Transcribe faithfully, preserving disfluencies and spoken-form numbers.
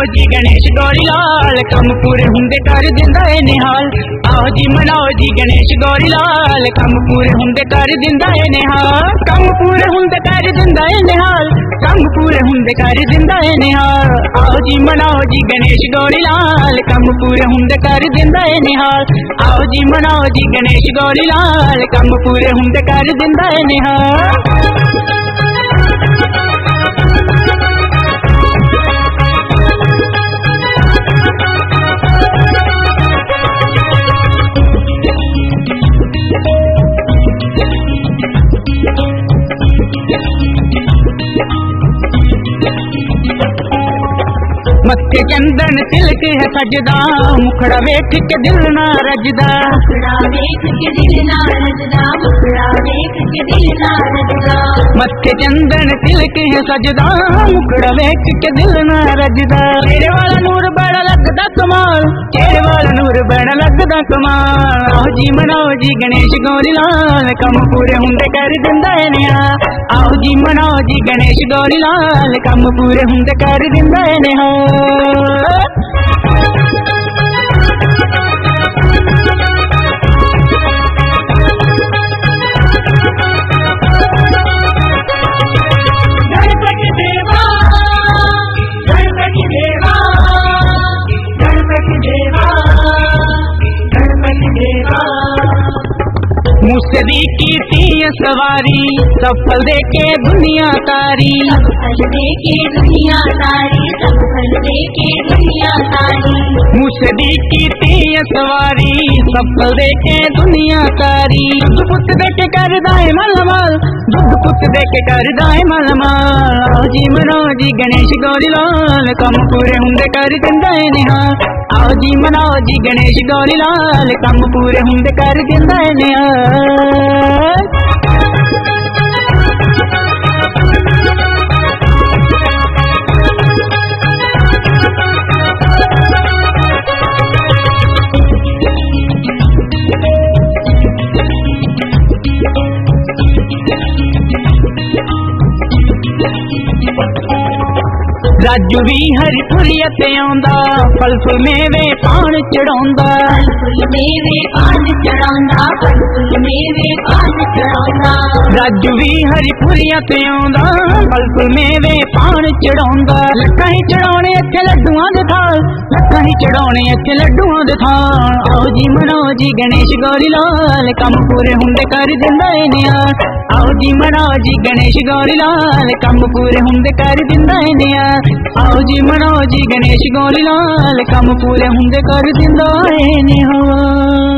जी गणेश गौरी लाल कम पूरे हुंदे कर दिंदा ए निहाल। आओ जी मनाओ जी गणेश गौरी लाल कम पूरे हुंदे कर दिंदा ए निहाल। कम पूरे हुंदे कर दिंदा ए निहाल, कम पूरे हुंदे कर दिंदा ए निहाल। आओ जी मनाओ जी गणेश गौरी लाल कम पूरे हुंदे कर दिंदा ए निहाल। आओ जी मनाओ जी गणेश गौरी लाल कम पूरे हुंदे कर दिंदा ए निहाल। मत्थे चंदन तिलक है सजदा, मुखड़ा वेख के दिल ना रजदा। मुखड़ा वेख के दिल ना रजदा, मुखड़ा वेख के दिल ना रजदा। मत्थे चंदन तिलक है सजदा, मुखड़ा वेख के दिल ना रजदा। तेरे वाला नूर बड़ा लगदा कमाल, तेरे वाला नूर बड़ा लगदा कमाल। आओ जी मनाओ जी गणेश गौरी लाल कम पूरे हुंदे कर दिंदा ए निहाल। आओ जी मनाओ जी गणेश गौरी लाल कम पूरे हुंदे कर दिंदा ए निहाल। गणपति देवा गणपति देवा गणपति देवा गणपति देवा। मुझसे कीर्ति सवारी सफल दे के दुनिया तारी, सफल दे के दुनिया तारी, सफल दे के दुनिया तारी। मुझसे कीर्ति सवारी सफल दे के दुनिया तारी। दुध पुत दे के कर दाए मलमाल, दुध पुत दे के कर दाए मलमाल। आओ जी मनाओ जी गणेश गौरी लाल कम पूरे हुंदे कर दिंदा ए निहाल। आओ जी मनाओ जी गणेश गौरी लाल कम पूरे हुंदे कर दिंदा ए निहाल। राजू भी हरिपुरिया ते आंदा, फल फुल मेवे पान चढ़ांदा। फल मेवे पान चढ़ांदा, फल फुल मेवे पान चढ़ांदा। राजू भी हरिपुरिया ते आंदा, फल फुल मेवे पान चढ़ांदा। लक्कां ही चढ़ाउणे इत्थे लड्डूआं दे थाल, लक्कां ही चढ़ाउणे इत्थे लड्डूआं दे थाल। आओ जी मनाओ जी गणेश गौरी लाल कम पूरे हुंदे कर दिंदा ए निहाल। आओ जी मनाओ जी गणेश गौरी लाल कम पूरे हुंदे कर दिंदा ए निहाल। आओ जी मनाओ जी गणेश गौरी लाल कम पूरे हुंदे कर दिंदा ए निहाल।